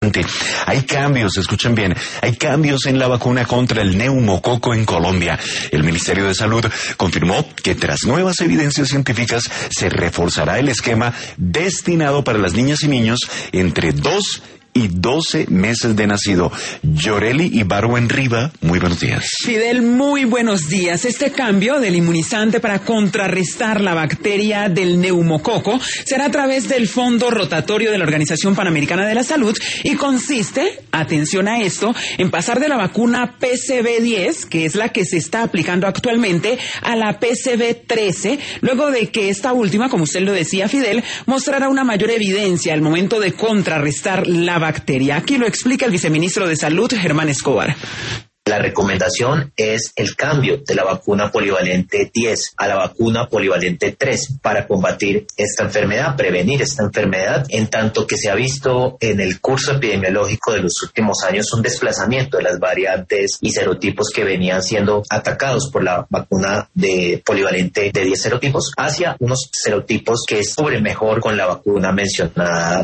Hay cambios, escuchen bien, hay cambios en la vacuna contra el neumococo en Colombia. El Ministerio de Salud confirmó que tras nuevas evidencias científicas se reforzará el esquema destinado para las niñas y niños entre 2 y 12 meses de nacido. Yoreli Ibargüen Riva, muy buenos días. Fidel, muy buenos días. Este cambio del inmunizante para contrarrestar la bacteria del neumococo será a través del Fondo Rotatorio de la Organización Panamericana de la Salud y consiste, atención a esto, en pasar de la vacuna PCV10, que es la que se está aplicando actualmente, a la PCV13, luego de que esta última, como usted lo decía, Fidel, mostrará una mayor evidencia al momento de contrarrestar la bacteria. Aquí lo explica el viceministro de Salud, Germán Escobar. La recomendación es el cambio de la vacuna polivalente 10 a la vacuna polivalente 3 para combatir esta enfermedad, prevenir esta enfermedad, en tanto que se ha visto en el curso epidemiológico de los últimos años un desplazamiento de las variantes y serotipos que venían siendo atacados por la vacuna de polivalente de 10 serotipos hacia unos serotipos que cubren mejor con la vacuna mencionada.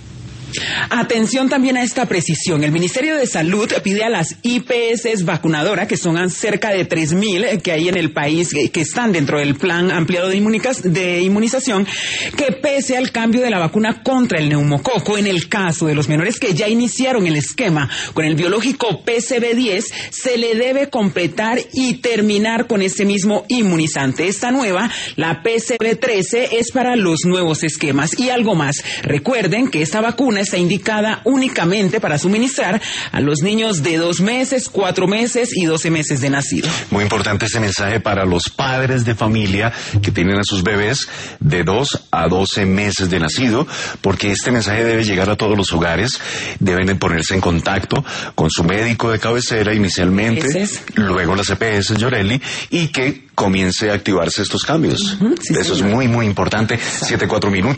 Atención también a esta precisión. El Ministerio de Salud pide a las IPS vacunadoras, que son cerca de 3.000 que hay en el país, que están dentro del plan ampliado de inmunización, que pese al cambio de la vacuna contra el neumococo, en el caso de los menores que ya iniciaron el esquema con el biológico PCV10, se le debe completar y terminar con ese mismo inmunizante. Esta nueva, la PCV13, es para los nuevos esquemas. Y algo más, recuerden que esta vacuna está indicada únicamente para suministrar a los niños de 2 meses, 4 meses y 12 meses de nacido. Muy importante ese mensaje para los padres de familia que tienen a sus bebés de 2 a 12 meses de nacido, porque este mensaje debe llegar a todos los hogares. Deben de ponerse en contacto con su médico de cabecera inicialmente, luego las EPS, Yoreli, y que comience a activarse estos cambios. Sí, eso señor. Es muy, muy importante. 7:04 minutos.